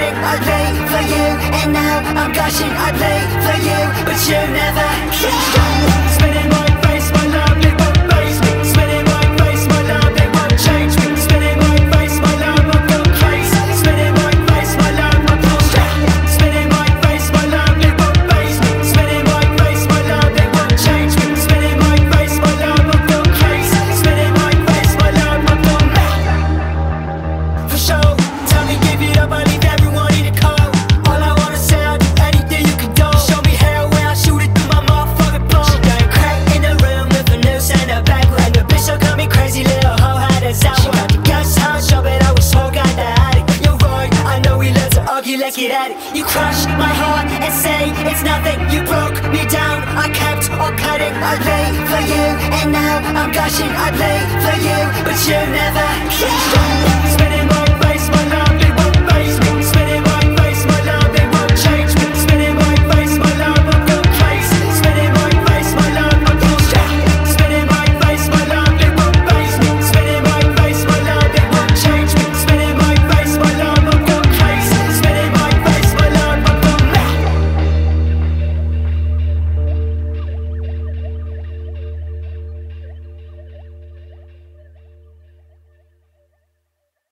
cutting, I lay for you. And now I'm gushing, I play for you, but you never care. Spinning my face, my love, it won't face me. Spinning my face, my love, it won't change me. Spinning my face, my love, I've gone crazy. Spinning my face, my love, I've gone straight. Spinning my face, my love, it won't face me. Spinning my face, my love, it won't change me. Spinning my face, my love, I've gone crazy. Spinning my face, my love, I've gone mad. For sure, tell me give it up, I leave everyone in the cold. All I wanna say, I'll do anything you can do. Show me hell where I shoot it through my motherfucking bone. She got a crack in the room with a noose and a back. And the bitch so got me crazy, little hoe had us out. She got the gas house, show it, I was smoke out the attic. You're right, I know we love to argue, let's get at it. You crush my heart and say it's nothing. You broke me down, I kept on cutting, I lay for you. And now I'm gushing, I play for you, but you never care.